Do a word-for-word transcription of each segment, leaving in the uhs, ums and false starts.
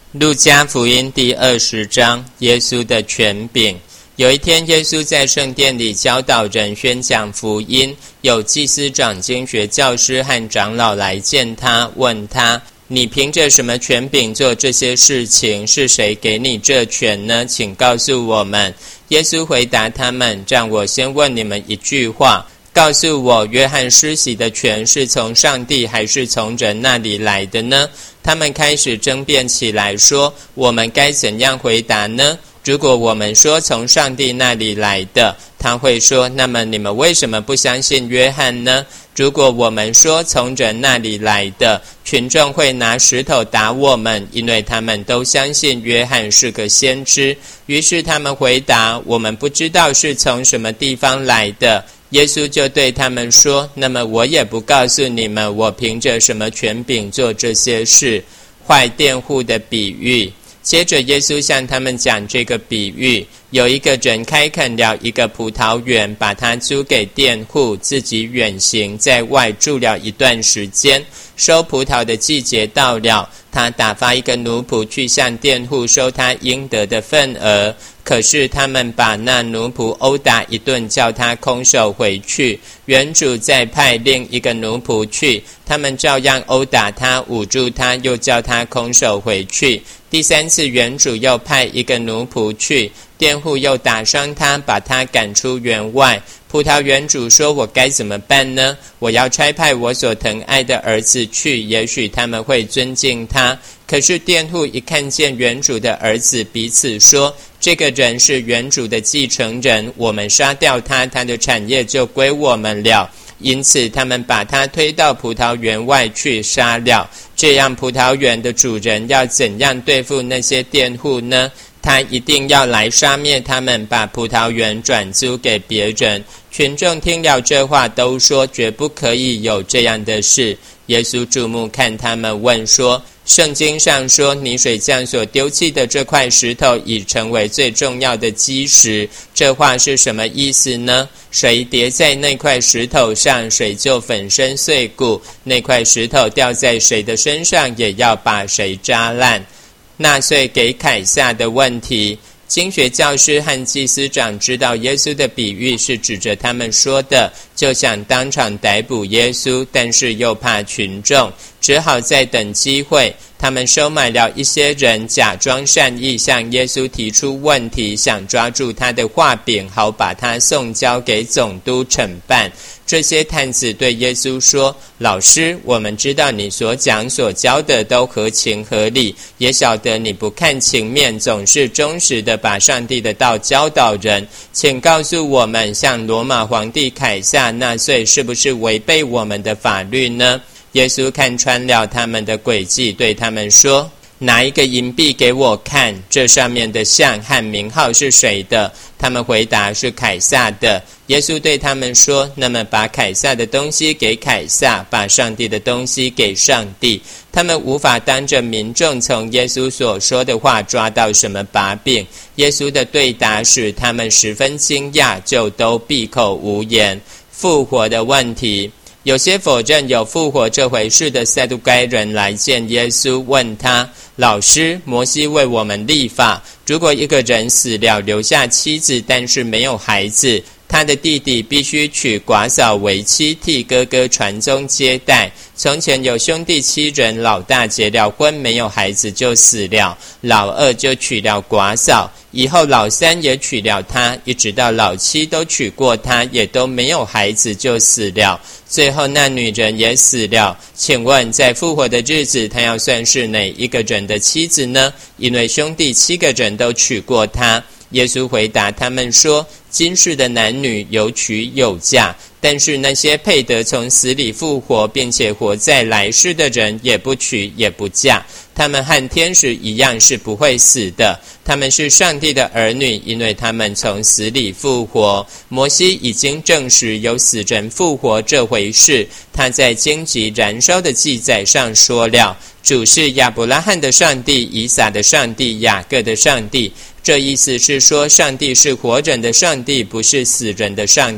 路加福音第二十章，耶稣的权柄。有一天，耶稣在圣殿里教导人，宣讲福音。有祭司长、经学教师和长老来见他，问他：你凭着什么权柄做这些事情？是谁给你这权呢？请告诉我们。耶稣回答他们：让我先问你们一句话，告诉我，约翰施洗的权是从上帝还是从人那里来的呢？他们开始争辩起来，说：我们该怎样回答呢？如果我们说从上帝那里来的，他会说：那么你们为什么不相信约翰呢？如果我们说从人那里来的，群众会拿石头打我们，因为他们都相信约翰是个先知。于是他们回答：我们不知道是从什么地方来的。耶稣就对他们说：那么我也不告诉你们，我凭着什么权柄做这些事。坏佃户的比喻。接着耶稣向他们讲这个比喻：有一个人开垦了一个葡萄园，把它租给佃户，自己远行，在外住了一段时间。收葡萄的季节到了，他打发一个奴仆去向佃户收他应得的份额。可是他们把那奴仆殴打一顿，叫他空手回去。园主再派另一个奴仆去，他们照样殴打他，捂住他，又叫他空手回去。第三次园主又派一个奴仆去，佃户又打伤他，把他赶出园外。葡萄园主说：我该怎么办呢？我要差派我所疼爱的儿子去，也许他们会尊敬他。可是佃户一看见园主的儿子，彼此说：这个人是园主的继承人，我们杀掉他，他的产业就归我们了。因此他们把他推到葡萄园外去杀了。这样葡萄园的主人要怎样对付那些佃户呢？他一定要来杀灭他们，把葡萄园转租给别人。群众听了这话，都说绝不可以有这样的事。耶稣注目看他们，问说：圣经上说，泥水匠所丢弃的这块石头已成为最重要的基石，这话是什么意思呢？谁跌在那块石头上，谁就粉身碎骨；那块石头掉在谁的身上，也要把谁扎烂。纳税给凯撒的问题。经学教师和祭司长知道耶稣的比喻是指着他们说的，就想当场逮捕耶稣，但是又怕群众，只好再等机会。他们收买了一些人，假装善意向耶稣提出问题，想抓住他的话柄，好把他送交给总督惩办。这些探子对耶稣说：老师，我们知道你所讲所教的都合情合理，也晓得你不看情面，总是忠实的把上帝的道教导人。请告诉我们，向罗马皇帝凯撒纳税是不是违背我们的法律呢？耶稣看穿了他们的诡计，对他们说：拿一个银币给我看，这上面的像和名号是谁的？他们回答：是凯撒的。耶稣对他们说：那么把凯撒的东西给凯撒，把上帝的东西给上帝。他们无法当着民众从耶稣所说的话抓到什么把柄。耶稣的对答使他们十分惊讶，就都闭口无言。复活的问题。有些否认有复活这回事的撒都该人来见耶稣，问他：老师，摩西为我们立法，如果一个人死了，留下妻子，但是没有孩子，他的弟弟必须娶寡嫂为妻，替哥哥传宗接代。从前有兄弟七人，老大结了婚，没有孩子就死了，老二就娶了寡嫂，以后老三也娶了她，一直到老七都娶过她，也都没有孩子就死了，最后那女人也死了。请问在复活的日子，她要算是哪一个人的妻子呢？因为兄弟七个人都娶过她。耶稣回答他们说：今世的男女有娶有嫁，但是那些配得从死里复活并且活在来世的人，也不娶也不嫁。他们和天使一样是不会死的，他们是上帝的儿女，因为他们从死里复活。摩西已经证实有死人复活这回事，他在荆棘燃烧的记载上说了：主是亚伯拉罕的上帝，以撒的上帝，雅各的上帝。这意思是说，上帝是活人的上帝，不是死人的上帝。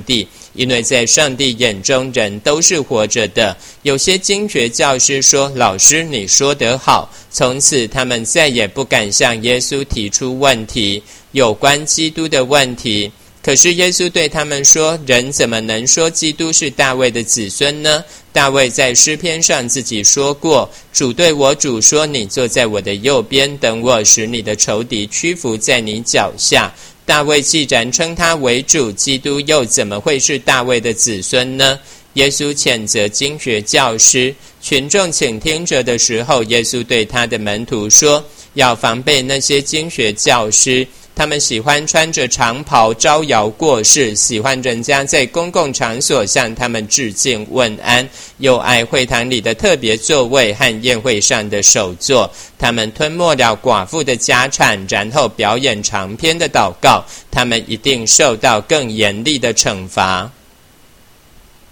因为在上帝眼中人都是活着的。有些经学教师说，老师你说得好，从此他们再也不敢向耶稣提出问题，有关基督的问题。可是耶稣对他们说，人怎么能说基督是大卫的子孙呢？大卫在诗篇上自己说过，主对我主说，你坐在我的右边，等我使你的仇敌屈服在你脚下。大卫既然称他为主，基督又怎么会是大卫的子孙呢？耶稣谴责经学教师。群众倾听着的时候，耶稣对他的门徒说，要防备那些经学教师，他们喜欢穿着长袍招摇过市，喜欢人家在公共场所向他们致敬问安，又爱会堂里的特别座位和宴会上的首座。他们吞没了寡妇的家产，然后表演长篇的祷告，他们一定受到更严厉的惩罚。